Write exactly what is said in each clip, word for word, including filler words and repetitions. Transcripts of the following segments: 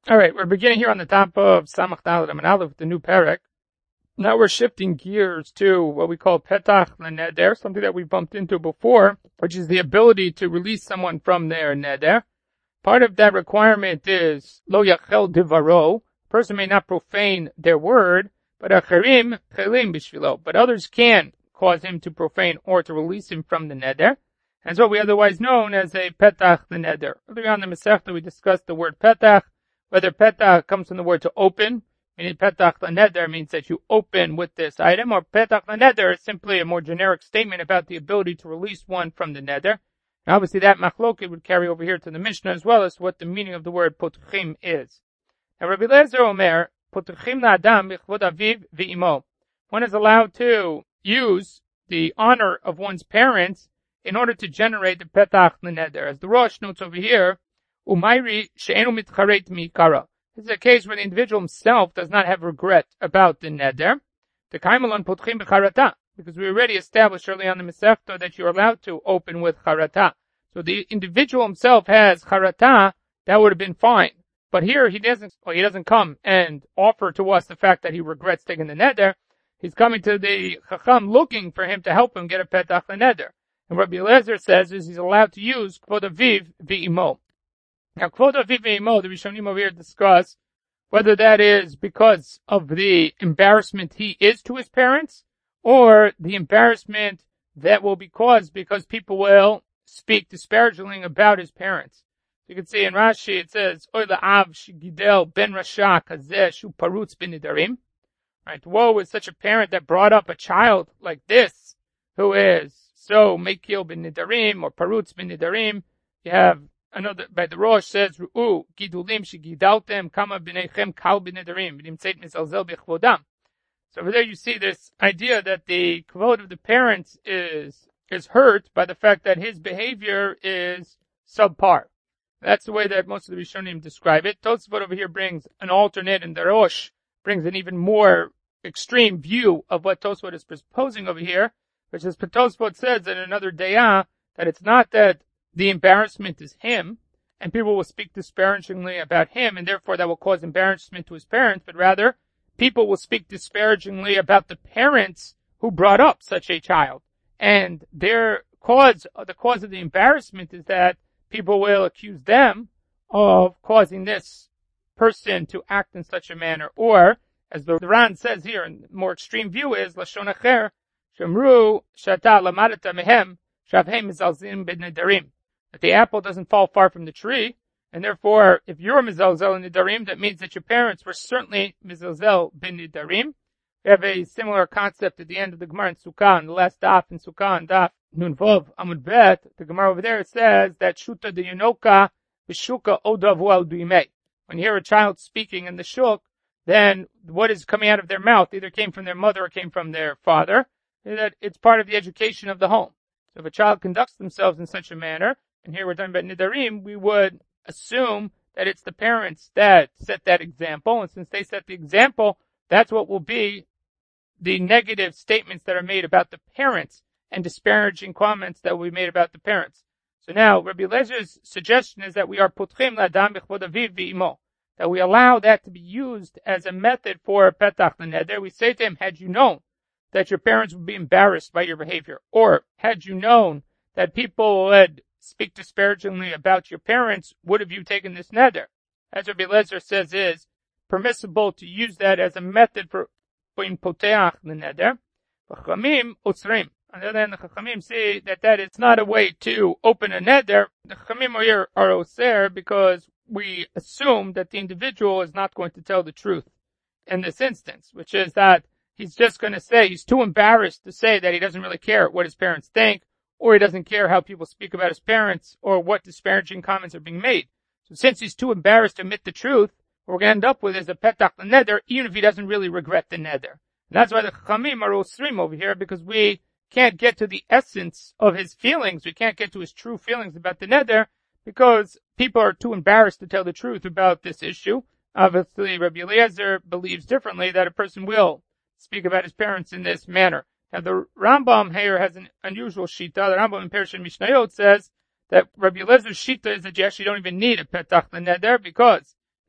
All right, we're beginning here on the top of Samach Daled Amud Aleph with the new parak. Now we're shifting gears to what we call Petach Neder, something that we bumped into before, which is the ability to release someone from their neder. Part of that requirement is Lo Yachel Divaro. A person may not profane their word, but Acharim Chelim Bishvilo. But others can cause him to profane or to release him from the neder. And so we otherwise known as a Petach Neder. Earlier on in the Masechta we discussed the word Petach. Whether petach comes from the word to open, meaning petach l'neder means that you open with this item, or petach l'neder is simply a more generic statement about the ability to release one from the neder. And obviously that machloket would carry over here to the Mishnah as well as what the meaning of the word potchim is. Now Rabbi Eliezer Omer, potchim la'adam b'chvod aviv v'imo. One is allowed to use the honor of one's parents in order to generate the petach l'neder. As the Rosh notes over here, Umayri she'enu mitcharet mi'ikara. This is a case where the individual himself does not have regret about the neder. The kaimalon potchim b'charata, because we already established early on the Masechta that you're allowed to open with charata. So the individual himself has charata, that would have been fine. But here he doesn't. Well, he doesn't come and offer to us the fact that he regrets taking the neder. He's coming to the chacham looking for him to help him get a petach neder. And Rabbi Eliezer says is he's allowed to use kvod aviv v'imo. Now, Kvod Aviv V'imo, the Rishonim over here discuss whether that is because of the embarrassment he is to his parents, or the embarrassment that will be caused because people will speak disparagingly about his parents. You can see in Rashi it says, Oy la'av shigidel ben rasha kazeh shu parutz b'nidarim. Right, woe is such a parent that brought up a child like this, who is so mekil b'nidarim, or parutz b'nidarim. You have another, by the Rosh says, Ru'u, gidulim shigidaltem, kama b'neichem kal b'nedarim, v'nimtzeit mizalzel b'chvodam. So over there you see this idea that the kvod of the parents is, is hurt by the fact that his behavior is subpar. That's the way that most of the Rishonim describe it. Tosfot over here brings an alternate, and the Rosh brings an even more extreme view of what Tosfot is proposing over here, which is, Tosfot says in another Dayah, that it's not that the embarrassment is him, and people will speak disparagingly about him, and therefore that will cause embarrassment to his parents, but rather, people will speak disparagingly about the parents who brought up such a child. And their cause, the cause of the embarrassment is that people will accuse them of causing this person to act in such a manner. Or, as the Ran says here, and the more extreme view is, Lashon Acher, Shemru, Shata Lamadata Mehem, Shavhem Mizalzim B'Nedarim. That the apple doesn't fall far from the tree, and therefore, if you're Mizalzel in Nidarim, that means that your parents were certainly Mizalzel bin Nidarim. We have a similar concept at the end of the Gemara in Sukkah, in the last daf in Sukkah, and daf Nun Vov Amud Bet. The Gemara over there says that Shuta de Yunoka Vishuka Odavu al Duimei. When you hear a child speaking in the shuk, then what is coming out of their mouth either came from their mother or came from their father. And that it's part of the education of the home. So if a child conducts themselves in such a manner, and here we're talking about Nidarim, we would assume that it's the parents that set that example, and since they set the example, that's what will be the negative statements that are made about the parents and disparaging comments that will be made about the parents. So now, Rabbi Eliezer suggestion is that we are putchim l'adam b'chvod aviv v'imo, that we allow that to be used as a method for petach l'neder. We say to him, had you known that your parents would be embarrassed by your behavior, or had you known that people would speak disparagingly about your parents, would have you taken this neder? As Rabbi Eliezer says, is permissible to use that as a method for in poteach the neder. Chachamim osrim. On the other hand, the Chachamim say that that is not a way to open a neder. The Chachamim here are oser because we assume that the individual is not going to tell the truth in this instance, which is that he's just going to say, he's too embarrassed to say that he doesn't really care what his parents think, or he doesn't care how people speak about his parents, or what disparaging comments are being made. So since he's too embarrassed to admit the truth, what we're going to end up with is a petach neder, even if he doesn't really regret the neder. And that's why the Chachamim are osrim over here, because we can't get to the essence of his feelings. We can't get to his true feelings about the neder, because people are too embarrassed to tell the truth about this issue. Obviously, Rabbi Eliezer believes differently, that a person will speak about his parents in this manner. Now, the Rambam here has an unusual shita. The Rambam in Perush Mishnayot says that Rabbi Eliezer's shita is that you actually don't even need a petach l'neder, because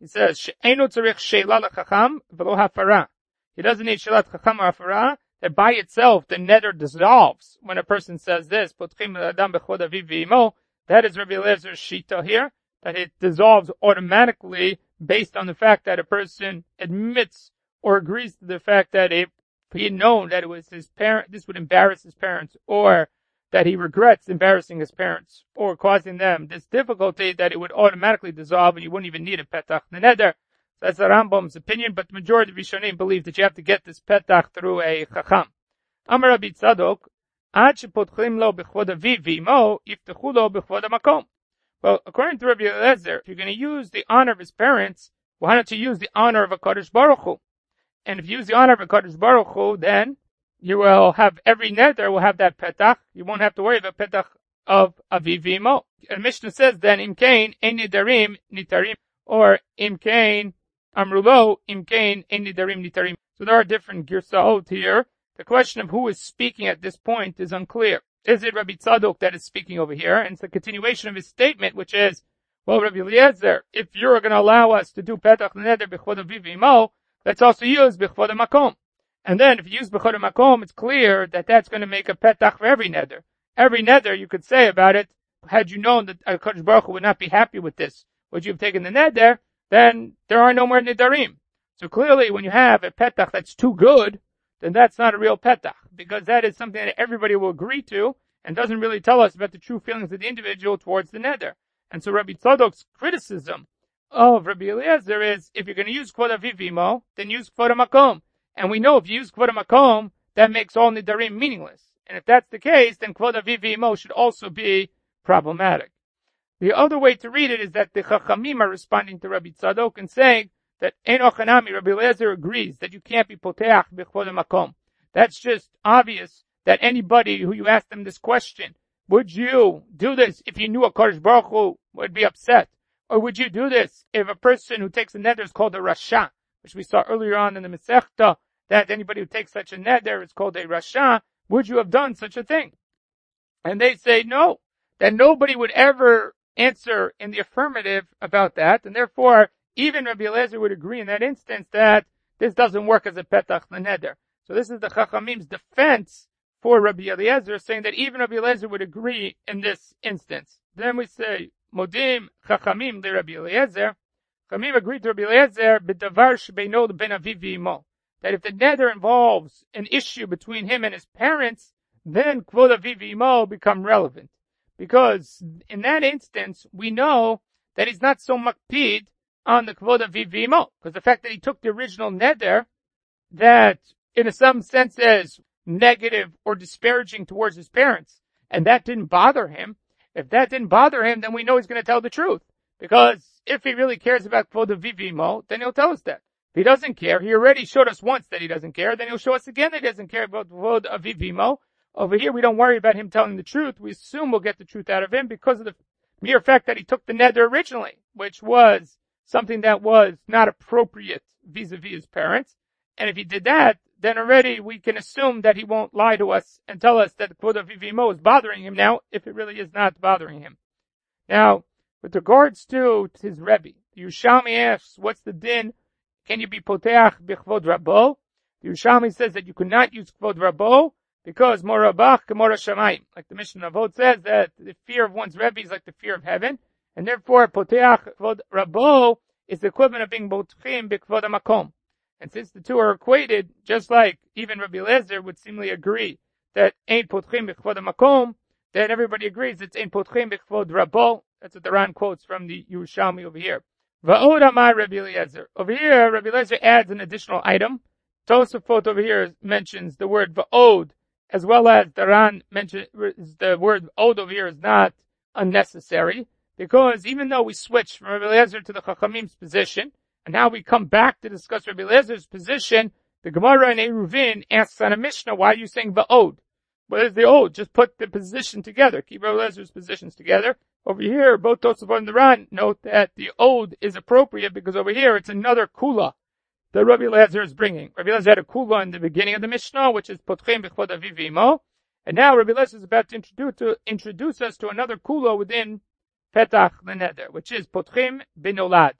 He says, "She'enu tzarich sheila lechacham v'lo hafara." He doesn't need shelat chacham or hafara. That by itself the neder dissolves when a person says this. Potchim adam bechod aviv v'imo. That is Rabbi Eliezer shita here. That it dissolves automatically based on the fact that a person admits or agrees to the fact that if he had known that it was his parent, this would embarrass his parents, or that he regrets embarrassing his parents or causing them this difficulty, that it would automatically dissolve and you wouldn't even need a petach neder. That's the Rambam's opinion, but the majority of Rishonim believe that you have to get this petach through a chacham. Amar Rabbi Tzadok, ad shepotchim lo b'chvod aviv v'imo, yiftechu lo b'chvod hamakom. Well, according to Rabbi Eliezer, if you're going to use the honor of his parents, why don't you use the honor of a Kadosh Baruch Hu? And if you use the honor of a Kadosh Baruch Hu, then you will have every neder will have that petach. You won't have to worry about petach of aviv v'imo. And Mishnah says then, im kain ein nidarim nitarim, or im kain amrulo im kain ein nidarim nitarim. So there are different girsaot here. The question of who is speaking at this point is unclear. Is it Rabbi Tzadok that is speaking over here? And it's the continuation of his statement, which is, well, Rabbi Eliezer, if you're going to allow us to do petach neder b'chvod aviv v'imo, let's also use b'chvod hamakom. And then if you use b'chod hamakom, it's clear that that's going to make a petach for every neder. Every neder you could say about it, had you known that HaKadosh Baruch Hu would not be happy with this, would you have taken the neder, then there are no more nedarim. So clearly when you have a petach that's too good, then that's not a real petach, because that is something that everybody will agree to and doesn't really tell us about the true feelings of the individual towards the neder. And so Rabbi Tzadok's criticism of Rabbi Eliezer is, if you're going to use kvod aviv v'imo, then use kvod hamakom. And we know if you use kvod hamakom, that makes all nedarim meaningless. And if that's the case, then kvod aviv v'imo should also be problematic. The other way to read it is that the Chachamim are responding to Rabbi Tzadok and saying that Ein Ochanami, Rabbi Eliezer agrees that you can't be poteach b'chvod hamakom. That's just obvious that anybody who you ask them this question, would you do this if you knew a Kadosh Baruch Hu would be upset? Or would you do this if a person who takes a neder is called a rasha, which we saw earlier on in the Masechta, that anybody who takes such a neder is called a rasha? Would you have done such a thing? And they say no, that nobody would ever answer in the affirmative about that, and therefore even Rabbi Eliezer would agree in that instance that this doesn't work as a petach neder. So this is the Chachamim's defense for Rabbi Eliezer, saying that even Rabbi Eliezer would agree in this instance. Then we say, Modim Chachamim le Rabbi Eliezer. Chachamim agreed to Rabbi Eliezer b'davar shebeino ben aviv v'imo, that if the neder involves an issue between him and his parents, then kvod aviv v'imo become relevant. Because in that instance, we know that he's not so makpid on the kvod aviv v'imo, because the fact that he took the original neder, that in some sense is negative or disparaging towards his parents, and that didn't bother him. If that didn't bother him, then we know he's going to tell the truth. Because if he really cares about kvod aviv v'imo, then he'll tell us that. If he doesn't care, he already showed us once that he doesn't care, then he'll show us again that he doesn't care about kvod aviv v'imo. Over here, we don't worry about him telling the truth. We assume we'll get the truth out of him because of the mere fact that he took the neder originally, which was something that was not appropriate vis-a-vis his parents. And if he did that, then already we can assume that he won't lie to us and tell us that the kvod aviv v'imo is bothering him now, if it really is not bothering him. Now, with regards to his Rebbe, the Yerushalmi asks, what's the din? Can you be poteach b'chvod rabo? The Yerushalmi says that you could not use kvod rabo because morabach k'mora shamayim. Like the Mishnah Avot says that the fear of one's Rebbe is like the fear of heaven, and therefore poteach kvod rabo is the equivalent of being potchim b'kvod hamakom. And since the two are equated, just like even Rabbi Eliezer would seemingly agree that ein potchim b'chvod hamakom, then everybody agrees it's ein potchim b'chvod rabo. That's what the Ran quotes from the Yerushalmi over here. Va'od amar Rabbi Eliezer. Over here, Rabbi Eliezer adds an additional item. Tosafot over here mentions the word va'od, as well as the Ran mentions the word va'od over here is not unnecessary, because even though we switch from Rabbi Eliezer to the Chachamim's position, and now we come back to discuss Rabbi Eliezer's position, the Gemara in Eruvin asks on a Mishnah, why are you saying va'od? What is the od? Just put the position together. Keep Rabbi Eliezer's positions together. Over here, both Tosafot and the Ran note that the od is appropriate because over here it's another kula that Rabbi Eliezer is bringing. Rabbi Eliezer had a kula in the beginning of the Mishnah, which is potchim b'chvod aviv v'imo, and now Rabbi Eliezer is about to introduce, to introduce us to another kula within petach l'neder, which is potchim b'nolad.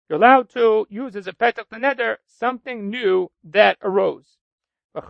You're allowed to use as a petach l'neder something new that arose. And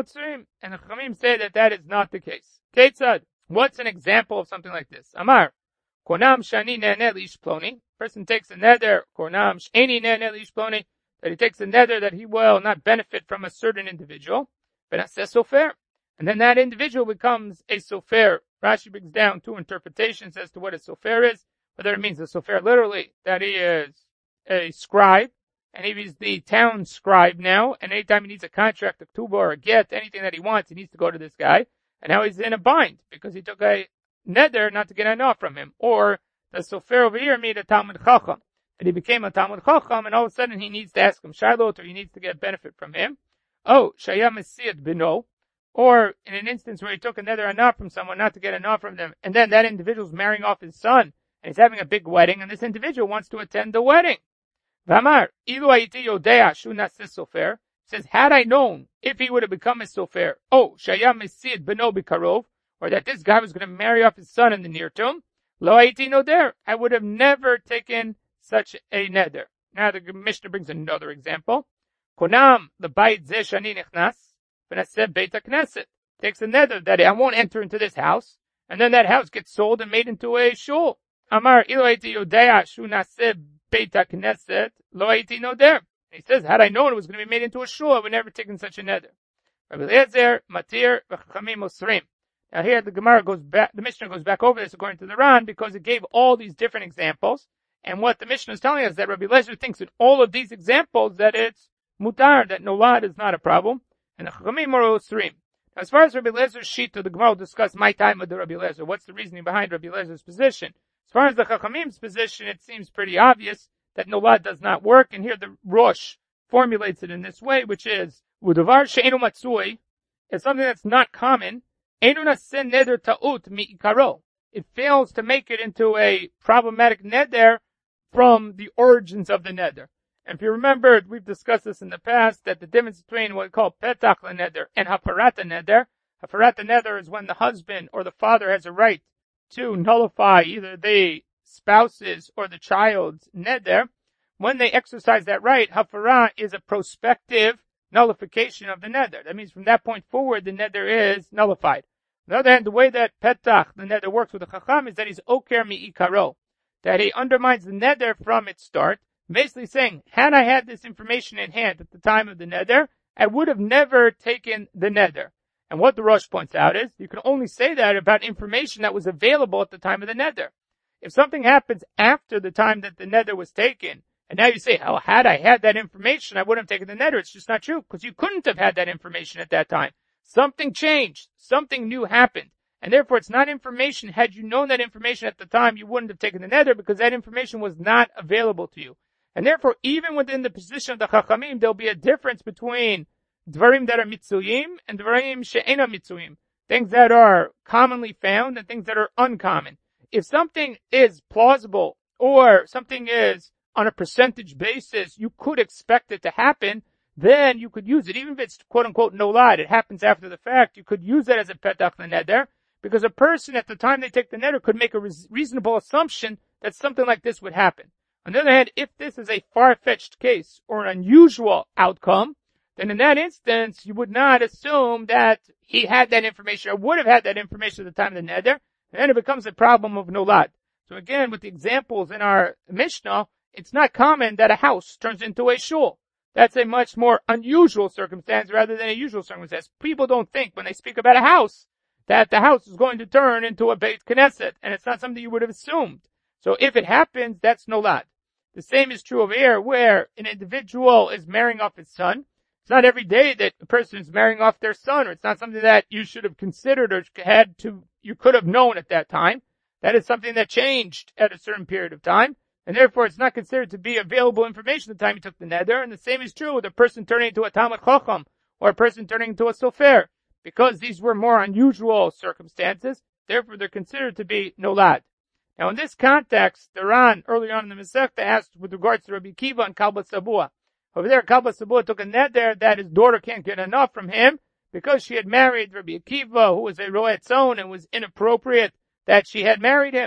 the Chachamim say that that is not the case. Ketzad, what's an example of something like this? Amar, Konam shani ne'eneh li'ish ploni. Person takes a neder, Konam sh'eni ne'eneh li'ish ploni, that he takes a neder that he will not benefit from a certain individual. V'naseh sofer. And then that individual becomes a sofer. Rashi brings down two interpretations as to what a sofer is, whether it means a sofer literally, that he is a scribe, and if he's the town scribe now, and anytime he needs a contract, a k'tuba, or a get, anything that he wants, he needs to go to this guy, and now he's in a bind, because he took a neder not to get enough from him. Or the sofer over here made a Talmud Chacham, and he became a Talmud Chacham, and all of a sudden he needs to ask him Shiloh, or he needs to get benefit from him. Oh, Shaya Mesiyat Bino, or in an instance where he took a neder enough from someone not to get enough from them, and then that individual's marrying off his son, and he's having a big wedding, and this individual wants to attend the wedding. V'amar, ilu hayiti yodea shu naseh sofer, says, had I known if he would have become a sofer, oh, shaya mesid beno bikarov, or that this guy was going to marry off his son in the near term, lo hayiti noder, I would have never taken such a neder. Now the Mishnah brings another example. Konam lebayit zeh shani nichnas, v'naseh beit hakneset. Takes a neder that I won't enter into this house, and then that house gets sold and made into a shul. Amar, ilu hayiti yodea shu naseh Beit HaKnesset, lo hayiti noder. He says, had I known it was going to be made into a shul, I would never taken such a neder. Rabbi Eliezer, Matir, v'chachamim osrim. Now here the Gemara goes back, the Mishnah goes back over this according to the Ran, because it gave all these different examples. And what the Mishnah is telling us is that Rabbi Eliezer thinks in all of these examples that it's mutar, that nolad is not a problem. And the chachamim are osrim. Now as far as Rabbi Eliezer's shita, the Gemara will discuss my time with the Rabbi Eliezer. What's the reasoning behind Rabbi Eliezer's position? As far as the Chachamim's position, it seems pretty obvious that nolad does not work, and here the Rosh formulates it in this way, which is, Udavar she'enu matzui, is something that's not common, enu naseh neder ta'ut mi'ikaro. It fails to make it into a problematic neder from the origins of the neder. And if you remember, we've discussed this in the past, that the difference between what we call petach neder and hafarata neder, hafarata neder is when the husband or the father has a right to nullify either the spouse's or the child's neder. When they exercise that right, hafara is a prospective nullification of the neder. That means from that point forward, the neder is nullified. On the other hand, the way that petach, the neder, works with the chacham is that he's oker mi'ikaro, that he undermines the neder from its start, basically saying, had I had this information in hand at the time of the neder, I would have never taken the neder. And what the Rosh points out is, you can only say that about information that was available at the time of the neder. If something happens after the time that the neder was taken, and now you say, oh, had I had that information, I wouldn't have taken the neder, it's just not true, because you couldn't have had that information at that time. Something changed. Something new happened. And therefore, it's not information. Had you known that information at the time, you wouldn't have taken the neder, because that information was not available to you. And therefore, even within the position of the Chachamim, there'll be a difference between Dvarim that are mitzuyim and Dvarim she'ena mitzuyim. Things that are commonly found and things that are uncommon. If something is plausible or something is on a percentage basis, you could expect it to happen, then you could use it. Even if it's quote unquote nolad, it happens after the fact, you could use it as a petach neder, because a person at the time they take the neder could make a reasonable assumption that something like this would happen. On the other hand, if this is a far-fetched case or an unusual outcome, then in that instance, you would not assume that he had that information or would have had that information at the time of the neder, and then it becomes a problem of nolad. So again, with the examples in our Mishnah, it's not common that a house turns into a shul. That's a much more unusual circumstance rather than a usual circumstance. People don't think when they speak about a house that the house is going to turn into a Beit Knesset, and it's not something you would have assumed. So if it happens, that's nolad. The same is true over here, where an individual is marrying off his son. It's not every day that a person is marrying off their son, or it's not something that you should have considered or had to, you could have known at that time. That is something that changed at a certain period of time, and therefore it's not considered to be available information at the time you took the neder, and the same is true with a person turning into a Talmud Chacham, or a person turning into a Sofer, because these were more unusual circumstances, therefore they're considered to be nolad. Now in this context, the Ran, early on in the Masechta, asked with regards to Rabbi Akiva and Kalba Sabua. Over there, Kalba Sabua took a neder that his daughter can't get enough from him, because she had married Rabbi Akiva, who was a Roetz Zon, and was inappropriate that she had married him.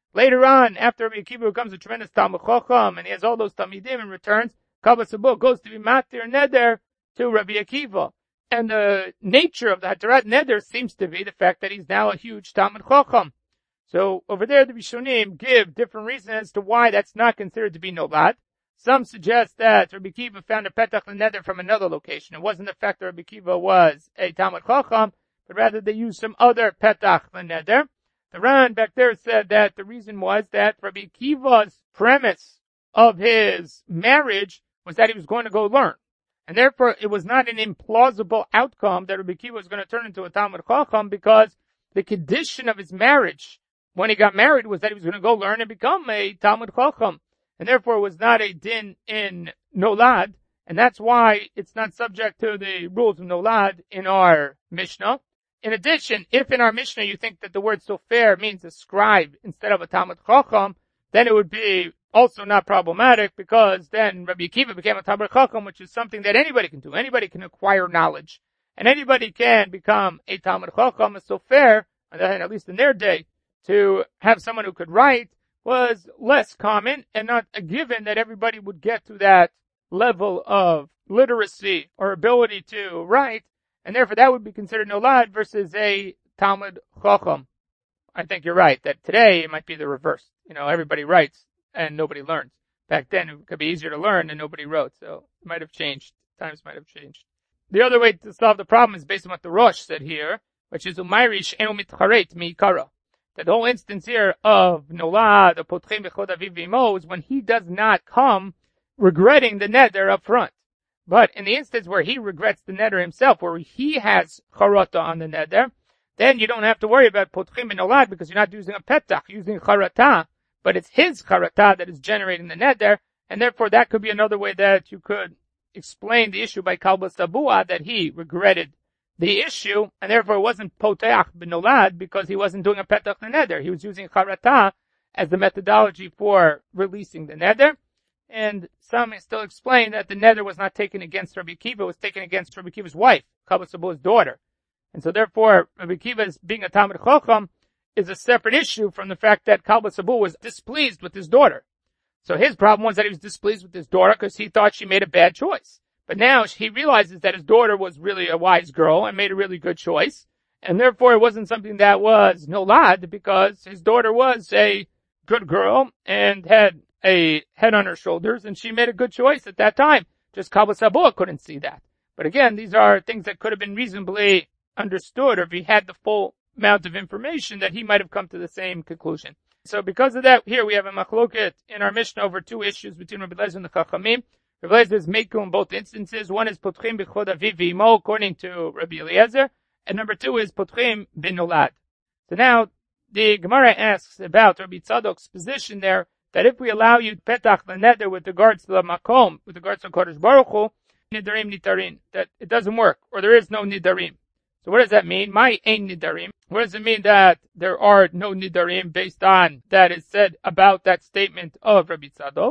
Later on, after Rabbi Akiva becomes a tremendous Talmud Chacham, and he has all those Talmidim and returns, Kabbalah Sabur goes to be Matir Neder to Rabbi Akiva. And the nature of the Hatarat Neder seems to be the fact that he's now a huge Talmud Chacham. So over there, the Rishonim give different reasons as to why that's not considered to be Nolad. Some suggest that Rabbi Akiva found a Petach Neder from another location. It wasn't the fact that Rabbi Akiva was a Talmud Chacham, but rather they used some other Petach Neder. The Ran back there said that the reason was that Rabbi Akiva's premise of his marriage was that he was going to go learn. And therefore, it was not an implausible outcome that Rabbi Akiva was going to turn into a Talmud Chacham, because the condition of his marriage when he got married was that he was going to go learn and become a Talmud Chacham. And therefore, it was not a din in Nolad. And that's why it's not subject to the rules of Nolad in our Mishnah. In addition, if in our Mishnah you think that the word sofer means a scribe instead of a Talmud Chacham, then it would be also not problematic, because then Rabbi Akiva became a Talmud Chacham, which is something that anybody can do. Anybody can acquire knowledge. And anybody can become a Talmud Chacham. A sofer, at least in their day, to have someone who could write was less common and not a given that everybody would get to that level of literacy or ability to write. And therefore, that would be considered Nolad versus a Talmud Chacham. I think you're right, that today it might be the reverse. You know, everybody writes and nobody learns. Back then, it could be easier to learn and nobody wrote. So it might have changed. Times might have changed. The other way to solve the problem is based on what the Rosh said here, which is Umayrish enu mitcharet mi'ikara. That the whole instance here of Nolad, or Potchim b'chod aviv v'imo, is when he does not come regretting the neder up front. But in the instance where he regrets the neder himself, where he has charata on the neder, then you don't have to worry about potchim and nolad, because you're not using a petach, you're using charata, but it's his charata that is generating the neder, and therefore that could be another way that you could explain the issue by kalba sabua, that he regretted the issue, and therefore it wasn't potach b'nolad, because he wasn't doing a petach the neder. He was using charata as the methodology for releasing the neder. And some still explain that the neder was not taken against Rabbi Akiva, it was taken against Rabbi Akiva's wife, Kabbalah Sabu's daughter. And so therefore, Rabbi Akiva's being a Talmud Chacham is a separate issue from the fact that Kabbalah Sabu was displeased with his daughter. So his problem was that he was displeased with his daughter because he thought she made a bad choice. But now he realizes that his daughter was really a wise girl and made a really good choice. And therefore it wasn't something that was nolad, because his daughter was a good girl and had a head on her shoulders, and she made a good choice at that time. Just Kabbalah Sabu couldn't see that. But again, these are things that could have been reasonably understood, or if he had the full amount of information, that he might have come to the same conclusion. So because of that, here we have a machloket in our Mishnah over two issues between Rabbi Eliezer and the Chachamim. Rabbi Eliezer is Meiku in both instances. One is Potchim b'chod aviv v'imo, according to Rabbi Eliezer, and number two is Potchim b'nolad. So now, the Gemara asks about Rabbi Tzadok's position there, that if we allow you petach the neder with regards to the makom, with regards to Kodesh Baruch Hu, nidarim nitarin, that it doesn't work, or there is no nidarim. So what does that mean? My ain nidarim. What does it mean that there are no nidarim based on that is said about that statement of Rabbi Tzadok?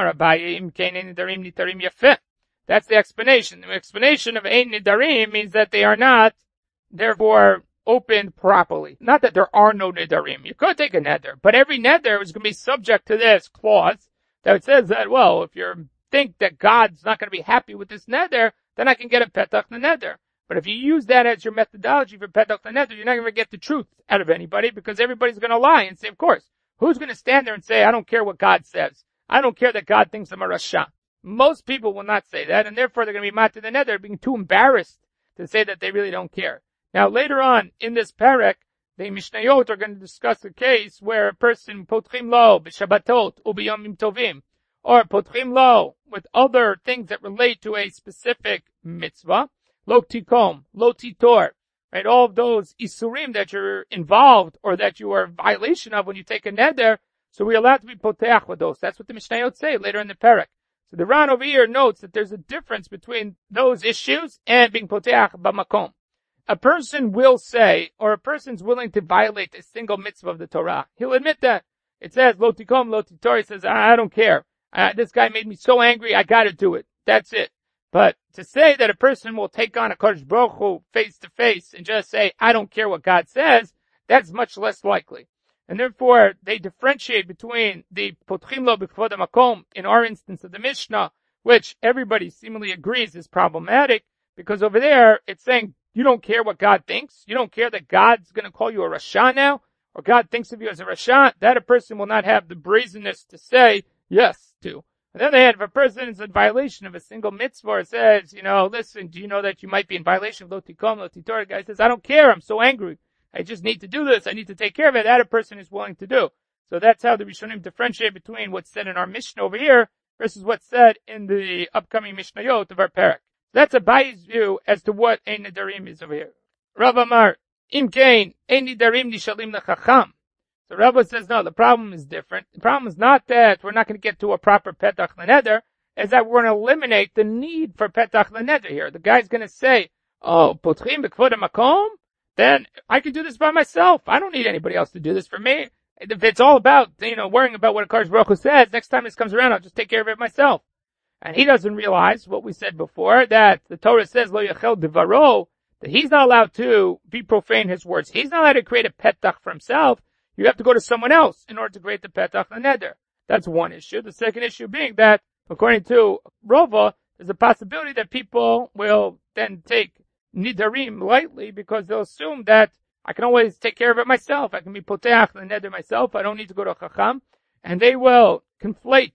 That's the explanation. The explanation of ain nidarim means that they are not, therefore, opened properly. Not that there are no nidarim. You could take a neder, but every neder is going to be subject to this clause that says that, well, if you think that God's not going to be happy with this neder, then I can get a petach the neder. But if you use that as your methodology for petach the neder, you're not going to get the truth out of anybody, because everybody's going to lie and say, of course, who's going to stand there and say, I don't care what God says. I don't care that God thinks I'm a rasha. Most people will not say that, and therefore they're going to be mat to the neder, being too embarrassed to say that they really don't care. Now, later on in this parak, the Mishnayot are going to discuss a case where a person potchim lo b'shabbatot u'b'yomim tovim, or potchim lo with other things that relate to a specific mitzvah, lo tikom, lo titor, right? All of those isurim that you're involved or that you are in violation of when you take a neder, so we're allowed to be poteach with those. That's what the Mishnayot say later in the parak. So the Ran over here notes that there's a difference between those issues and being poteach b'makom. A person will say, or a person's willing to violate a single mitzvah of the Torah. He'll admit that. It says, lo tikom, lo titor. He says, I don't care. Uh, this guy made me so angry, I gotta do it. That's it. But to say that a person will take on a Kodesh Baruch Hu face to face and just say, I don't care what God says, that's much less likely. And therefore, they differentiate between the potchim lo b'kvod hamakom in our instance of the Mishnah, which everybody seemingly agrees is problematic, because over there, it's saying you don't care what God thinks. You don't care that God's going to call you a Rasha now, or God thinks of you as a Rasha. That a person will not have the brazenness to say yes to. On the other hand, if a person is in violation of a single mitzvah, or says, you know, listen, do you know that you might be in violation of lo tikom, lo titor? The guy says, I don't care. I'm so angry. I just need to do this. I need to take care of it. That a person is willing to do. So that's how the Rishonim differentiate between what's said in our Mishnah over here versus what's said in the upcoming Mishnayot of our parak. That's a biased view as to what Ein Nidarim is over here. Rav Amar, Im Kain, Ein Nidarim Nishalim Lechacham. So Rabbi says, no, the problem is different. The problem is not that we're not going to get to a proper Petach L'Neder, is that we're going to eliminate the need for Petach L'Neder here. The guy's going to say, oh, Potchim B'Kvod HaMakom? Then I can do this by myself. I don't need anybody else to do this for me. If it's all about, you know, worrying about what Akash Baruch Hu says, next time this comes around, I'll just take care of it myself. And he doesn't realize what we said before, that the Torah says, Lo Yachel Devaro, that he's not allowed to be profane his words. He's not allowed to create a petach for himself. You have to go to someone else in order to create the petach l'neder. That's one issue. The second issue being that, according to Rova, there's a possibility that people will then take nidarim lightly because they'll assume that I can always take care of it myself. I can be poteach l'neder myself. I don't need to go to a chacham. And they will conflate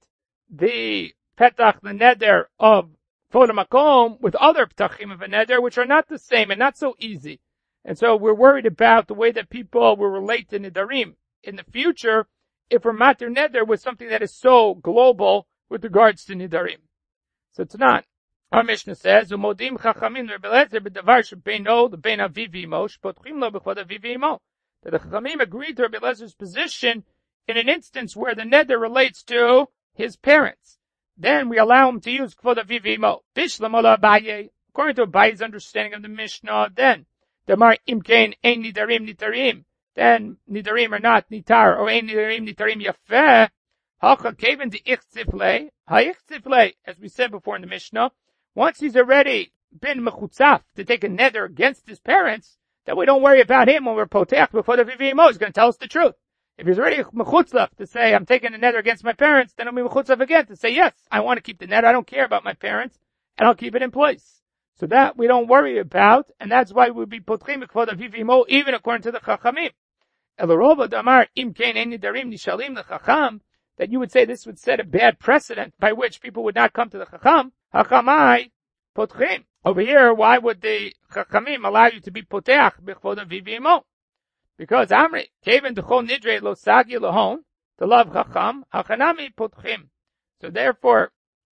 the petach l'neder of Kvod HaMakom with other petachim of a neder, which are not the same and not so easy. And so we're worried about the way that people will relate to nidarim in the future if we're matir neder with something that is so global with regards to nidarim. So it's not. Our Mishnah says, "Umodim chachamim rebelezer b'davar shebeino l'bein aviv imo shpotchim lo b'chod aviv imo." That the chachamim agreed to Rabbi Elazar's position in an instance where the neder relates to his parents. Then we allow him to use kvod aviv imo. Bishlam ola Abaye. According to Abaye's understanding of the Mishnah, then Damar imkein ein nidarim nitarim. Then nidarim are not nitar, or ein nidarim nitarim yafeh. Hacha kaven the ichtzifle. Ha-ichtzifle, as we said before in the Mishnah, once he's already been mechutzaf to take a neder against his parents, then we don't worry about him when we're potech before the vivimo. He's going to tell us the truth. If he's already mechutzaf to say, I'm taking a neder against my parents, then I'll be mechutzaf again to say, yes, I want to keep the neder. I don't care about my parents, and I'll keep it in place. So that we don't worry about, and that's why we'll be potchim b'kvod aviv imo, even according to the chachamim. Elarova damar im kein ein nidarim nishalim lechacham, that you would say this would set a bad precedent by which people would not come to the chacham. Hachamai potchim. Over here, why would the chachamim allow you to be poteach b'kvod aviv imo? Because Amri, keven d'chol nidre lo sagi lohon, to love chacham, hachanami potchim. So therefore,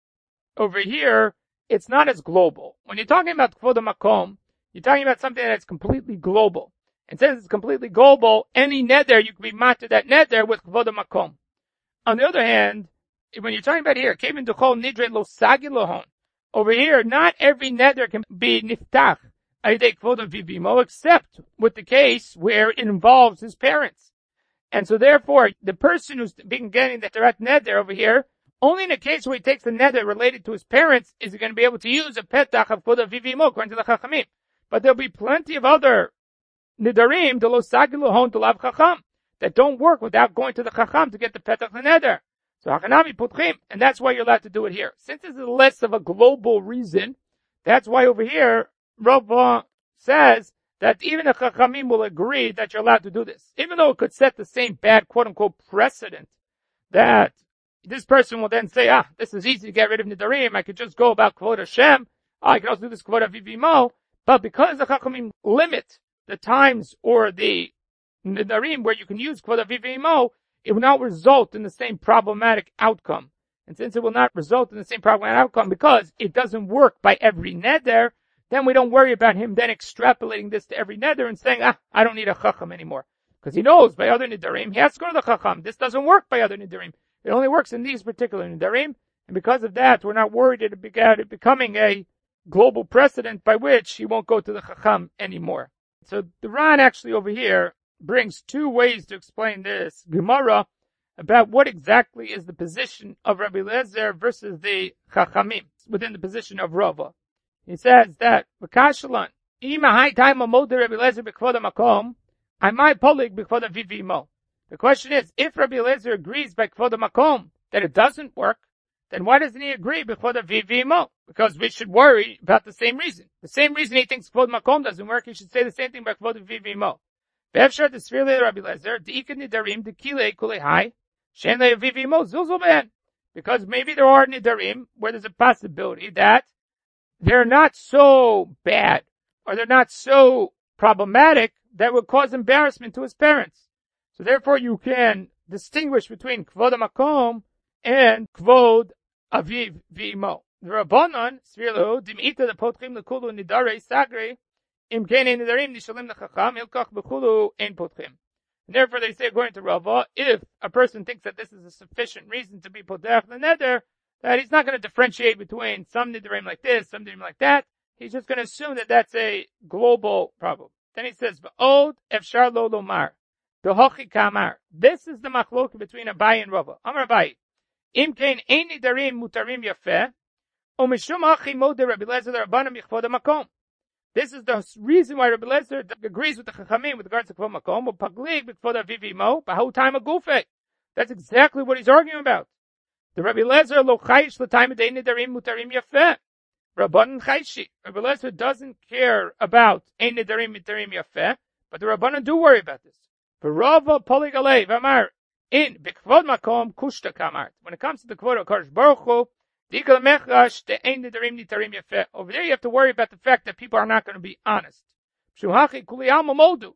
over here, it's not as global. When you're talking about Kvod HaMakom, you're talking about something that's completely global. And since it's completely global, any neder, you can be matter that neder with Kvod HaMakom. On the other hand, when you're talking about here, Kevin Duchol Nidre Lo Sagi Lohon, over here, not every neder can be niftach, Aidei Kvod HaVivimo, except with the case where it involves his parents. And so therefore, the person who's been getting the direct neder over here, only in a case where he takes the neder related to his parents is he going to be able to use a petach of Kvod HaViv Imo, according to the Chachamim. But there'll be plenty of other nidarim, the lo sagi lohon to lav chacham, that don't work without going to the chacham to get the petach neder. So hachanami putchim, and that's why you're allowed to do it here. Since this is less of a global reason, that's why over here, Rav says that even the chachamim will agree that you're allowed to do this. Even though it could set the same bad quote-unquote precedent that this person will then say, ah, this is easy to get rid of nidarim. I could just go about kvod Hashem. Oh, I can also do this kvod aviv imo. But because the chachamim limit the times or the nidarim where you can use kvod aviv imo, it will not result in the same problematic outcome. And since it will not result in the same problematic outcome because it doesn't work by every neder, then we don't worry about him then extrapolating this to every neder and saying, ah, I don't need a chacham anymore. Because he knows by other nidarim, he has to go to the chacham. This doesn't work by other nidarim. It only works in these particular nidarim, and because of that, we're not worried about it becoming a global precedent by which he won't go to the chacham anymore. So the Ran actually over here brings two ways to explain this Gemara about what exactly is the position of Rabbi Eliezer versus the chachamim within the position of Rava. He says that V'kashalan ima hai time amod Rabbi Eliezer b'kvod hamakom, I might polig b'kvod aviv imo. The question is, if Rabbi Eliezer agrees by Kvod HaMakom that it doesn't work, then why doesn't he agree b'Kvod HaVivimo? Because we should worry about the same reason. The same reason he thinks Kvod Makom doesn't work, he should say the same thing by Kvod HaVivimo. Ve'efshar t'svir le Rabbi Eliezer, de'ikad nidarim de'kilei kulei hai, shen le Vivimo zilzul ben. Because maybe there are nidarim where there's a possibility that they're not so bad, or they're not so problematic that would cause embarrassment to his parents. So therefore you can distinguish between Kvod HaMakom and Kvod Aviv V'imo. The Rabbanon, Svirlu, Dim'ita the Potchim L'Kulu Nidare Sagre, Im Kene Nidarim Nishalim L'Chacham, Ilkach B'Kulu Ein Potchim. And therefore they say, according to Rava, if a person thinks that this is a sufficient reason to be Potech the Neder, that he's not going to differentiate between some Nidarim like this, some Nidarim like that. He's just going to assume that that's a global problem. Then he says, V'od Efshar Lo Lomar, Dohochi Kamar. This is the machlok between Abaye and Rava. Amar Abaye. Im kein ein nidarim mutarim yafeh, o mishum achi modeh Rabbi Eliezer Rabbanan michvod HaMakom. This is the reason why Rabbi Eliezer agrees with the Chachamim with regards to Kvod HaMakom, or paglig b'kvod Avivimo, b'hau time agufei. That's exactly what he's arguing about. The Rabbi Eliezer lo chayish l'time ein nidarim mutarim yafeh. Rabbanan chayishi. Rabbi Eliezer doesn't care about ein nidarim mutarim yafeh, but the Rabbanan do worry about this. V'rava polig alei v'amar. In B'Kvod Makom Kushta Kamart. When it comes to the Kvod of Kadosh Baruch Hu, over there you have to worry about the fact that people are not going to be honest. When it comes to the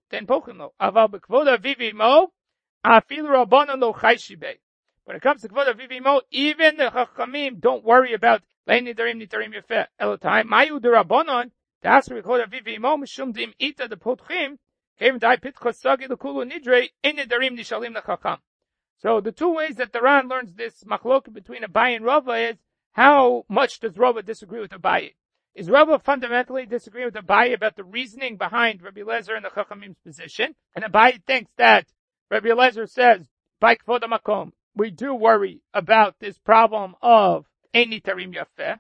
Kvod Avivimo, even the Chachamim don't worry about Lein Nidarim Nitarim Yafeh. Elotai, Mayu de Rabbanon, the Asr Kvod Avivimo, Mishum Dim Ita the Potchim, Kevin Dai Pitchos Sagi the Kulu Nidre, In Nidarim Nishalim the Chacham. So the two ways that the Ran learns this machlok between Abaye and Rava is how much does Rava disagree with Abaye? Is Rava fundamentally disagreeing with Abaye about the reasoning behind Rabbi Eliezer and the Chachamim's position? And Abaye thinks that Rabbi Eliezer says, by Kvod HaMakom, we do worry about this problem of Ein Nitarim Yafeh,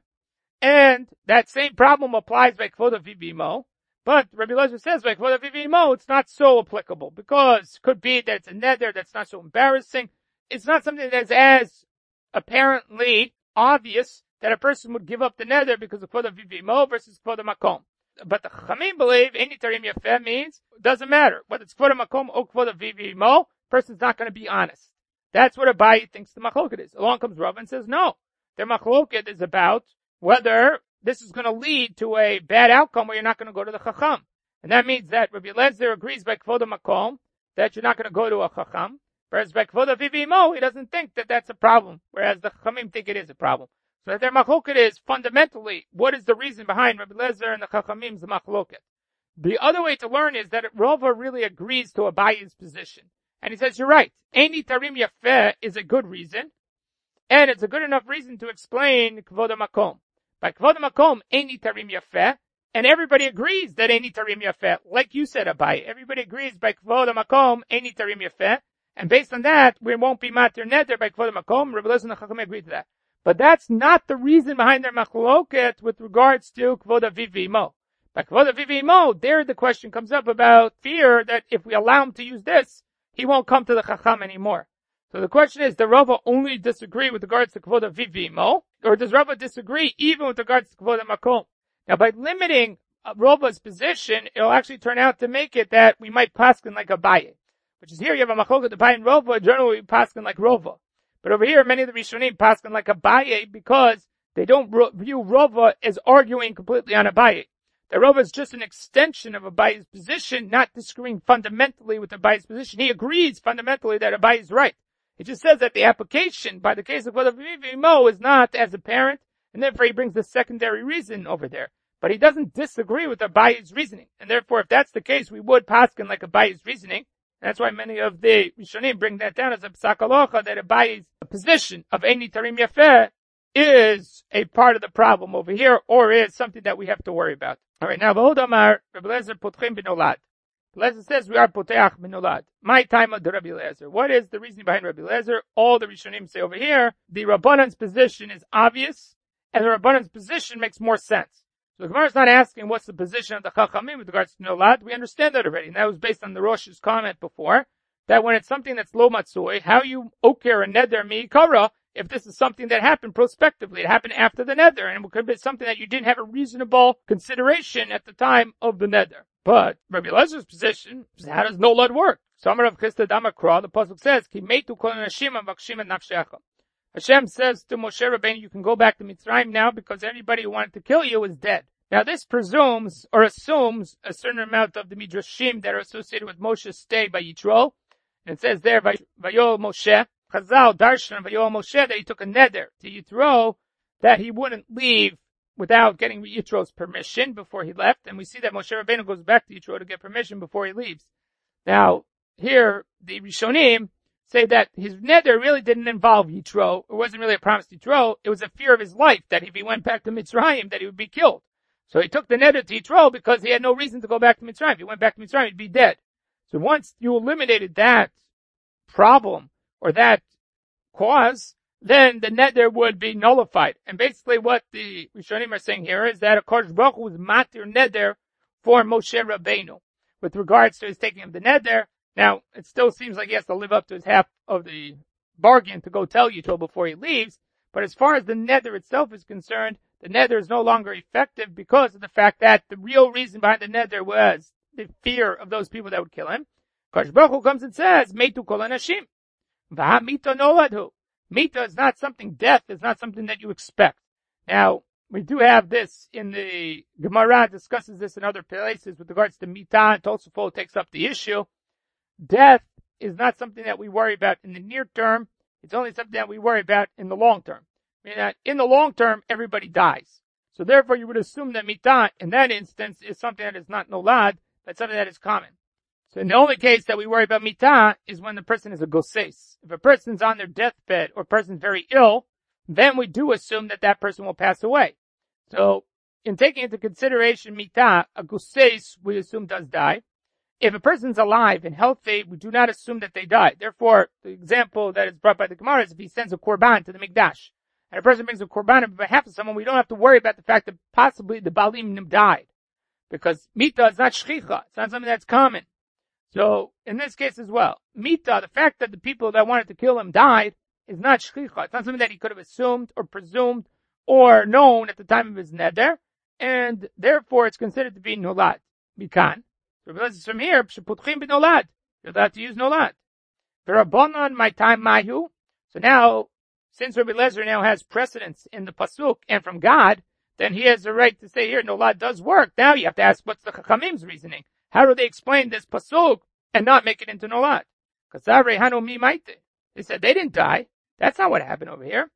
and that same problem applies by Kvod HaVivimo. But Rabbi Eliezer says, like, for the Vivimo, it's not so applicable, because it could be that it's a neder that's not so embarrassing. It's not something that's as apparently obvious that a person would give up the neder because of Kvod Vivimo versus Kvod Makom. But the Chachamim believe, Ein Nitarim Yafeh means, it doesn't matter. Whether it's Kvod Makom or Kvod Vivimo, person's not going to be honest. That's what Abaye thinks the machloket is. Along comes Rav and says, no. Their machloket is about whether this is going to lead to a bad outcome where you're not going to go to the Chacham. And that means that Rabbi Eliezer agrees by Kvod HaMakom that you're not going to go to a Chacham. Whereas by Kvod HaVivimo, he doesn't think that that's a problem. Whereas the Chachamim think it is a problem. So that their machloket is fundamentally, what is the reason behind Rabbi Eliezer and the Chachamim's machloket? The other way to learn is that Rava really agrees to Abaye's position. And he says, you're right. Ein Nitarim Yafeh is a good reason. And it's a good enough reason to explain Kvod HaMakom. By Kvod HaMakom, Ein Nitarim Yafeh, and everybody agrees that Ein Nitarim Yafeh, like you said, Abaye. Everybody agrees by Kvod HaMakom, Ein Nitarim Yafeh, and based on that, we won't be matir neder by Kvod HaMakom. Rabbi Eliezer and the Chachamim agree to that. But that's not the reason behind their machloket with regards to Kvod HaVivimo. By Kvod HaVivimo, there the question comes up about fear that if we allow him to use this, he won't come to the Chacham anymore. So the question is, does Rava only disagree with regards to Kvod HaVivimo, or does Rava disagree even with regards to Kvod HaMakom? Now, by limiting Rava's position, it'll actually turn out to make it that we might paskin like Abaye. Which is here, you have a machloket Abaye and Rava, generally we paskin like Rava. But over here, many of the Rishonim paskin like Abaye because they don't view Rava as arguing completely on Abaye. The Rava is just an extension of Abaye's position, not disagreeing fundamentally with Abaye's position. He agrees fundamentally that Abaye is right. It just says that the application by the case of Kvod HaVivimo is not as apparent, and therefore he brings the secondary reason over there. But he doesn't disagree with Abaye's reasoning. And therefore, if that's the case, we would paskin like Abaye's reasoning. And that's why many of the Rishonim bring that down as a psak halacha, that Abaye's position of Ein Nitarim Yafeh is a part of the problem over here, or is something that we have to worry about. Alright, now, V'hod Amar, Rabbi Eliezer Potchim B'nolad. Eliezer says we are poteach minolad. My time of the Rabbi Eliezer. What is the reasoning behind Rabbi Eliezer? All the Rishonim say over here, the Rabbanan's position is obvious, and the Rabbanan's position makes more sense. So the Gemara is not asking what's the position of the Chachamim with regards to minolad. We understand that already, and that was based on the Rosh's comment before, that when it's something that's lo matzui, how you oker a neder mi'ikara, if this is something that happened prospectively, it happened after the neder, and it could be something that you didn't have a reasonable consideration at the time of the neder. But Rabbi Elazar's position is, how does nolad work? So Amar Rav Chisda Damakra, the pasuk says, Ki meitu kol anashim avakshim et nafshecha. Hashem says to Moshe Rabbeinu, you can go back to Mitzrayim now because everybody who wanted to kill you is dead. Now this presumes or assumes a certain amount of the midrashim that are associated with Moshe's stay by Yitro. And it says there, Vayol Moshe, Chazal Darshan Vayol Moshe, that he took a neder to Yitro that he wouldn't leave without getting Yitro's permission before he left. And we see that Moshe Rabbeinu goes back to Yitro to get permission before he leaves. Now, here, the Rishonim say that his neder really didn't involve Yitro. It wasn't really a promise to Yitro. It was a fear of his life that if he went back to Mitzrayim, that he would be killed. So he took the neder to Yitro because he had no reason to go back to Mitzrayim. If he went back to Mitzrayim, he'd be dead. So once you eliminated that problem or that cause, then the neder would be nullified. And basically what the Rishonim are saying here is that HaKadosh Baruch Hu was matir neder for Moshe Rabbeinu. With regards to his taking of the neder, now it still seems like he has to live up to his half of the bargain to go tell Yitro before he leaves. But as far as the neder itself is concerned, the neder is no longer effective because of the fact that the real reason behind the neder was the fear of those people that would kill him. Kadosh Baruch Hu comes and says, Meitu kol anashim. V'ha mita noladhu. Mita is not something, death is not something that you expect. Now, we do have this in the Gemara, discusses this in other places with regards to mita, and Tosafot takes up the issue. Death is not something that we worry about in the near term. It's only something that we worry about in the long term. I mean, that in the long term, everybody dies. So therefore, you would assume that mita, in that instance, is something that is not nolad, but something that is common. So in the only case that we worry about mita is when the person is a goses. If a person's on their deathbed or a person's very ill, then we do assume that that person will pass away. So in taking into consideration mita, a goses we assume does die. If a person's alive and healthy, we do not assume that they die. Therefore, the example that is brought by the Gemara is if he sends a korban to the mikdash, and a person brings a korban on behalf of someone, we don't have to worry about the fact that possibly the balim died. Because mita is not shchicha. It's not something that's common. So, in this case as well, mita, the fact that the people that wanted to kill him died, is not shchicha. It's not something that he could have assumed or presumed or known at the time of his neder, and therefore it's considered to be nolad. Mikan. So, because it's from here, sheputchim b'nolad. You're allowed to use nolad. V'rabbanan my time mahu. So now, since Rabbi Elazar now has precedence in the pasuk and from God, then he has the right to say here, nolad does work. Now you have to ask, what's the Chachamim's reasoning? How do they explain this pasuk and not make it into nolad? Because they said they didn't die. That's not what happened over here.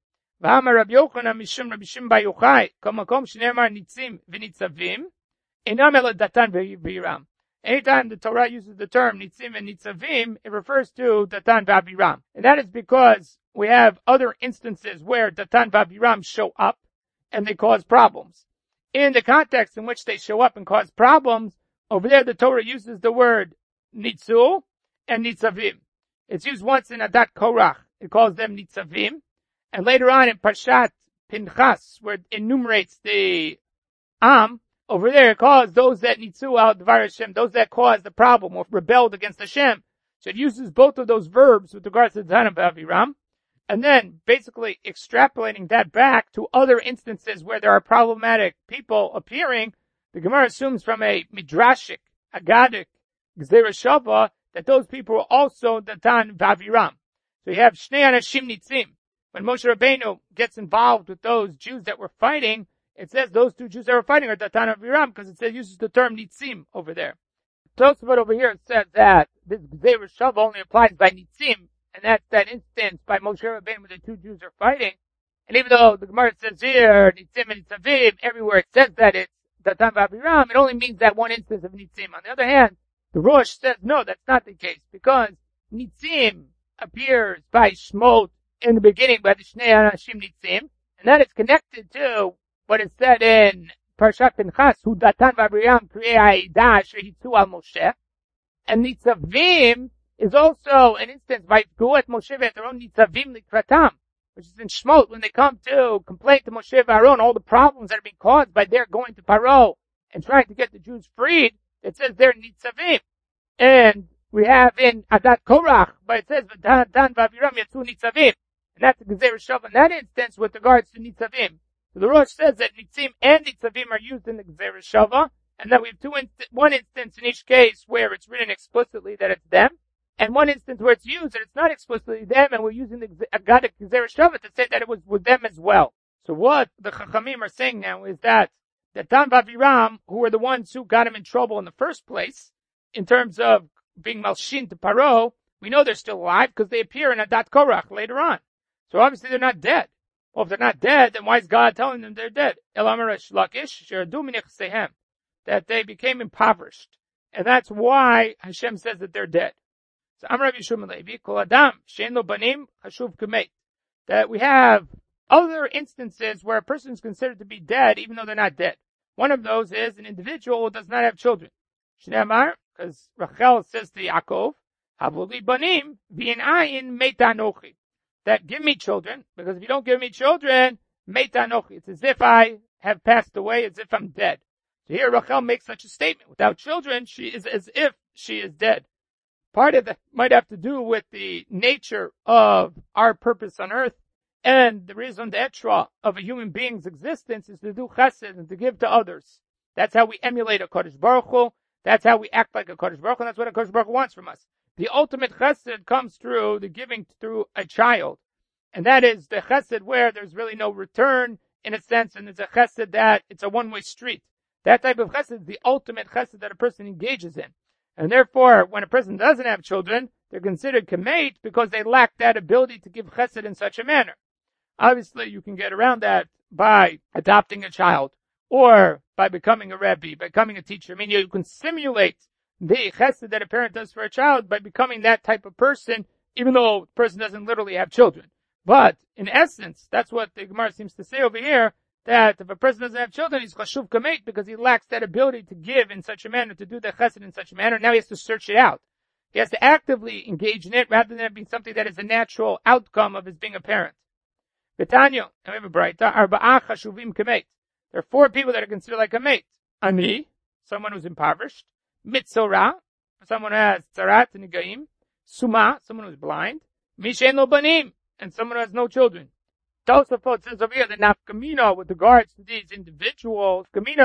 Anytime the Torah uses the term nitzim and nitzavim, it refers to Datan v'Abiram. And that is because we have other instances where Datan v'Abiram show up and they cause problems. In the context in which they show up and cause problems, over there the Torah uses the word nitzu and nitzavim. It's used once in Adat Korach. It calls them nitzavim. And later on in Parshat Pinchas, where it enumerates the Am, over there it calls those that nitzu al dvar Hashem, those that caused the problem or rebelled against Hashem. So it uses both of those verbs with regards to Datan v'Abiram. And then basically extrapolating that back to other instances where there are problematic people appearing, the Gemara assumes from a midrashic, agadic, gzera shava, that those people are also Datan v'Abiram. So you have Shnei Anashim Nitzim. When Moshe Rabbeinu gets involved with those Jews that were fighting, it says those two Jews that were fighting are Datan v'Abiram because it says uses the term Nitzim over there. Tosafot over here says that this gzera shava only applies by Nitzim, and that's that instance by Moshe Rabbeinu where the two Jews are fighting. And even though the Gemara says here, Nitzim and Nitzavim, everywhere it says that it's Datan v'Abiram, it only means that one instance of Nitzim. On the other hand, the Rosh says no, that's not the case, because Nitzim appears by Shmot in the beginning by the Shnei Anashim Nitzim, and that is connected to what is said in Parshat Pinchas, Hu Datan v'Abiram Kriei Ha'edah Asher Hitzu al Moshe, and Nitzavim is also an instance by Guat Moshe v'Aaron Nitzavim Likratam, which is in Shmot when they come to complain to Moshe v'Aaron all the problems that are being caused by their going to Paro and trying to get the Jews freed. It says they're Nitzavim. And we have in Adat Korach, but it says, Dan Vaviram Yatsu Nitzavim. And that's the Gezerah Shava in that instance with regards to Nitzavim. So the Rosh says that Nitzim and Nitzavim are used in the Gezerah Shava, and that we have two inst- one instance in each case where it's written explicitly that it's them, and one instance where it's used and it's not explicitly them, and we're using the Agadic Gezerah Shava to say that it was with them as well. So what the Chachamim are saying now is that the Dan Vaviram, who were the ones who got him in trouble in the first place, in terms of being Malshin to Paro, we know they're still alive because they appear in Adat Korach later on. So obviously they're not dead. Well, if they're not dead, then why is God telling them they're dead? That they became impoverished. And that's why Hashem says that they're dead. So Amar Yishum Levi, Kol Adam, Shein Lo Banim, Hashuv Kameit. That we have other instances where a person is considered to be dead even though they're not dead. One of those is an individual who does not have children. Shneimar, because Rachel says to Yaakov, Havuli Banim, V'in Ayin Meita Anochi. That give me children, because if you don't give me children, Meita Anochi. It's as if I have passed away, as if I'm dead. So here Rachel makes such a statement. Without children, she is as if she is dead. Part of that might have to do with the nature of our purpose on earth, and the reason d'etra of a human being's existence is to do chesed and to give to others. That's how we emulate a Kodesh Baruch Hu. That's how we act like a Kodesh Baruch Hu, and that's what a Kodesh Baruch Hu wants from us. The ultimate chesed comes through the giving through a child. And that is the chesed where there's really no return, in a sense, and it's a chesed that it's a one-way street. That type of chesed is the ultimate chesed that a person engages in. And therefore, when a person doesn't have children, they're considered kameit because they lack that ability to give chesed in such a manner. Obviously, you can get around that by adopting a child, or by becoming a rebbe, by becoming a teacher. I mean, you can simulate the chesed that a parent does for a child by becoming that type of person, even though the person doesn't literally have children. But, in essence, that's what the Gemara seems to say over here, that if a person doesn't have children, he's chashuv kameit because he lacks that ability to give in such a manner, to do the chesed in such a manner. Now he has to search it out. He has to actively engage in it rather than it being something that is a natural outcome of his being a parent. V'tanyo, and we have a braita, arba'ah chashuvim kameit. There are four people that are considered like a mate. Ani, someone who's impoverished. Mitzora, someone who has tzarat and negaim. Suma, someone who's blind. Mishen lo banim, and someone who has no children. Tosafot says over here that nafkamina with regards to these individuals, kamina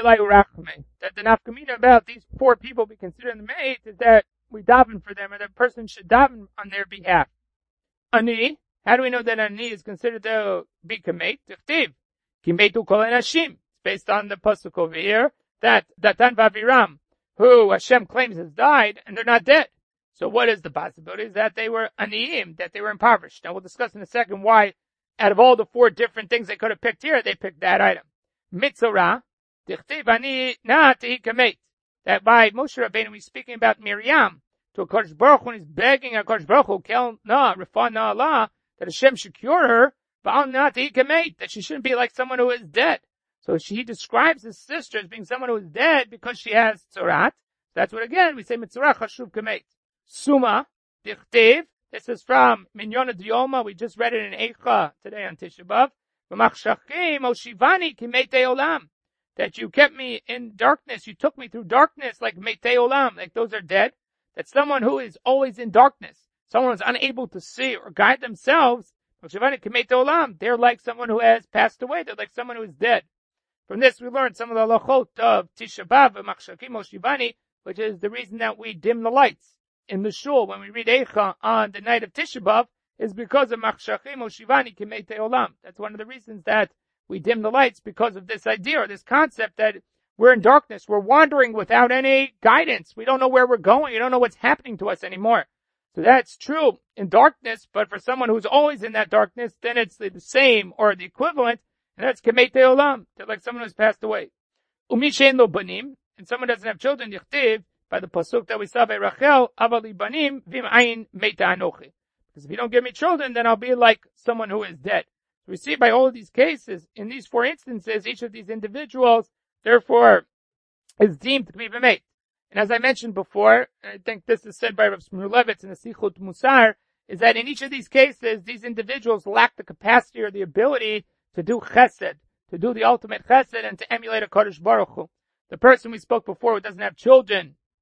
that the nafkamina about these four people we consider the mate is that we daven for them, and that person should daven on their behalf. Ani, how do we know that Ani is considered to be kameit? Tichtiv, kimetu kol enashim. It's based on the pasuk over here that Datan Vaviram, who Hashem claims has died, and they're not dead. So what is the possibility? Is that they were aniyim, that they were impoverished. Now we'll discuss in a second why, out of all the four different things they could have picked here, they picked that item. Mitzorah, tichtiv ani na tehi kameit. That by Moshe Rabbeinu, he's speaking about Miriam, to a Kodesh Baruch Hu, and he's begging a Kodesh Baruch Hu, kel na, refa na Allah, that Hashem should cure her, ba'al na tehi kameit, that she shouldn't be like someone who is dead. So she describes his sister as being someone who is dead because she has tzorat. That's what, again, we say mitzorah chashuv kameit. Suma, dichtiv, this is from Minyona Dioma. We just read it in Eicha today on Tisha B'Av. V'machshachim oshivani ki meitei olam. That you kept me in darkness. You took me through darkness like meitei olam. Like those are dead. That someone who is always in darkness, someone who's unable to see or guide themselves, oshivani ki meitei olam. They're like someone who has passed away. They're like someone who is dead. From this we learned some of the halachot of Tisha B'Av, v'machshachim oshivani, which is the reason that we dim the lights in the shul when we read Eicha on the night of Tisha B'Av, is because of Machshachim Oshivani Kimeitei Olam. That's one of the reasons that we dim the lights, because of this idea or this concept that we're in darkness. We're wandering without any guidance. We don't know where we're going. We don't know what's happening to us anymore. So that's true in darkness, but for someone who's always in that darkness, then it's the same or the equivalent, and that's Kimeitei Olam. They're like someone who's passed away. Umishen lo banim, and someone doesn't have children, yichtiv, by the pasuk that we saw by Rachel, avali banim vim ayin meita anochi. Because if you don't give me children, then I'll be like someone who is dead. We see by all of these cases, in these four instances, each of these individuals, therefore, is deemed to be a mate. And as I mentioned before, and I think this is said by Rav Shmulevitz in the Sichot Musar, is that in each of these cases, these individuals lack the capacity or the ability to do chesed, to do the ultimate chesed, and to emulate a Kodesh Baruch Hu. The person we spoke before who doesn't have children,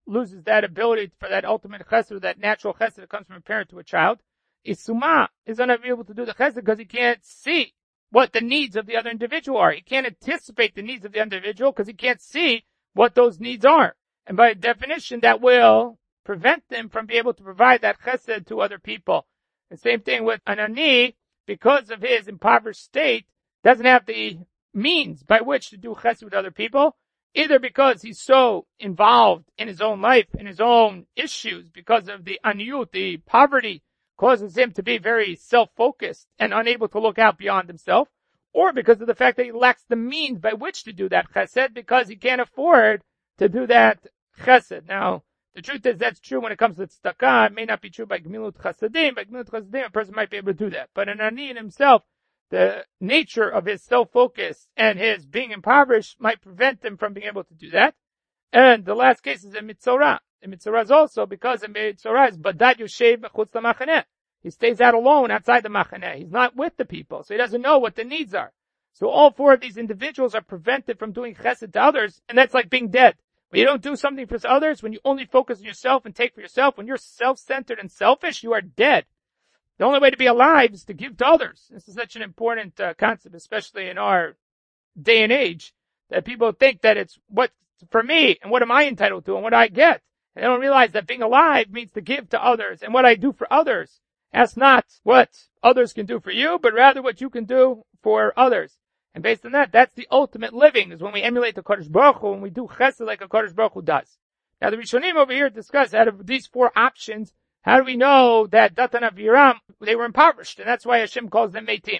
loses that ability for that ultimate chesed, that natural chesed that comes from a parent to a child. Isuma is unable to do the chesed because he can't see what the needs of the other individual are. He can't anticipate the needs of the individual because he can't see what those needs are. And by definition, that will prevent them from being able to provide that chesed to other people. The same thing with an ani, because of his impoverished state, doesn't have the means by which to do chesed with other people, either because he's so involved in his own life, in his own issues, because of the aniyut, the poverty, causes him to be very self-focused and unable to look out beyond himself, or because of the fact that he lacks the means by which to do that chesed, because he can't afford to do that chesed. Now, the truth is that's true when it comes to tzedakah. It may not be true by gemilut chasadim. By gemilut chasadim, a person might be able to do that. But an ani in himself, the nature of his self-focus and his being impoverished might prevent him from being able to do that. And the last case is a mitzorah. The mitzorah is also because a mitzorah is badad yoshev mechutz lamachaneh. He stays out alone outside the machaneh. He's not with the people, so he doesn't know what the needs are. So all four of these individuals are prevented from doing chesed to others, and that's like being dead. When you don't do something for others, when you only focus on yourself and take for yourself, when you're self-centered and selfish, you are dead. The only way to be alive is to give to others. This is such an important uh, concept, especially in our day and age, that people think that it's what for me and what am I entitled to and what I get. And they don't realize that being alive means to give to others, and what I do for others. That's not what others can do for you, but rather what you can do for others. And based on that, that's the ultimate living, is when we emulate the Kodesh Baruch Hu, and we do chesed like a Kodesh Baruch Hu does. Now the Rishonim over here discuss, out of these four options, how do we know that Datan and Aviram, they were impoverished, and that's why Hashem calls them Meitim.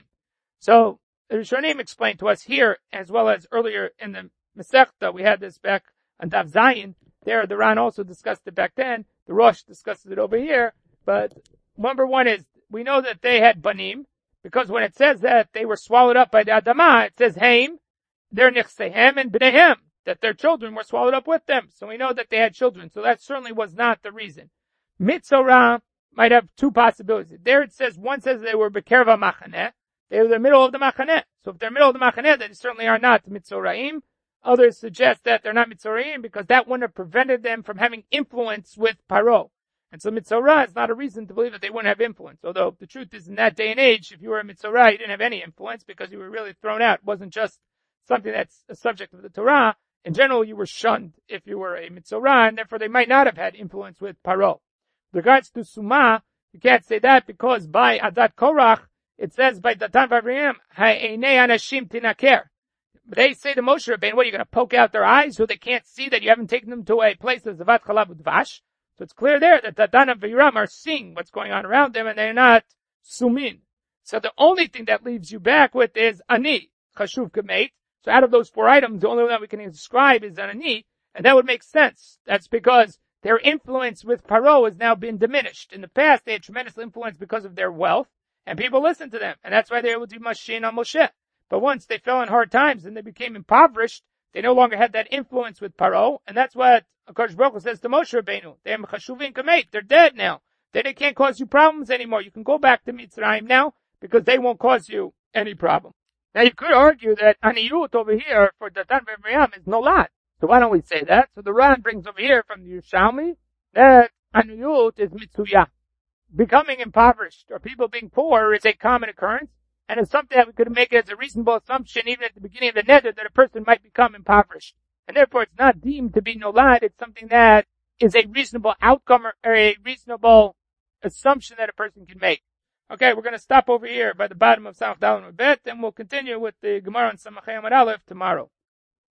So the Rishonim explained to us here, as well as earlier in the Masechta, we had this back on Daf Zayin. There, the Ran also discussed it back then. The Rosh discusses it over here. But number one is, we know that they had Banim, because when it says that they were swallowed up by the Adamah, it says Haim, their Nichsehem and Bnehem, that their children were swallowed up with them. So we know that they had children. So that certainly was not the reason. Mitzorah might have two possibilities. There it says, one says they were Bekerva Machaneh. They were in the middle of the Machaneh. So if they're middle of the Machaneh, then they certainly are not Mitzoraim. Others suggest that they're not Mitzoraim because that wouldn't have prevented them from having influence with Paro. And so Mitzorah is not a reason to believe that they wouldn't have influence. Although the truth is, in that day and age, if you were a Mitzorah, you didn't have any influence because you were really thrown out. It wasn't just something that's a subject of the Torah. In general, you were shunned if you were a Mitzorah, and therefore they might not have had influence with Paro. With regards to Sumah, you can't say that because by Adat Korach, it says by Datan V'Aviram, Ha'enei Anashim Tinaker. They say to Moshe Rabbeinu, what, are you going to poke out their eyes so they can't see that you haven't taken them to a place of Zavat Chalav Udvash? So it's clear there that Datan and Aviram are seeing what's going on around them and they're not Sumin. So the only thing that leaves you back with is Ani, Chashuv Kameit. So out of those four items, the only one that we can describe is an Ani, and that would make sense. That's because their influence with Paro has now been diminished. In the past, they had tremendous influence because of their wealth, and people listened to them, and that's why they were able to do Mashin on Moshe. But once they fell in hard times and they became impoverished, they no longer had that influence with Paro, and that's what HaKadosh Baruch Hu says to Moshe Rabbeinu. They are Chashuvim Kameit. They're dead now. They, they can't cause you problems anymore. You can go back to Mitzrayim now because they won't cause you any problem. Now you could argue that Aniyut over here for Datan V'Aviram is Nolad. So why don't we say that? So the Ran brings over here from the Yerushalmi that Aniyut is Mitzuyah. Becoming impoverished or people being poor is a common occurrence, and it's something that we could make as a reasonable assumption even at the beginning of the Neder that a person might become impoverished. And therefore it's not deemed to be Nolad, it's something that is a reasonable outcome or a reasonable assumption that a person can make. Okay, we're going to stop over here by the bottom of Samach Daled Amud Bet, and we'll continue with the Gemara on Samach Amud Aleph tomorrow.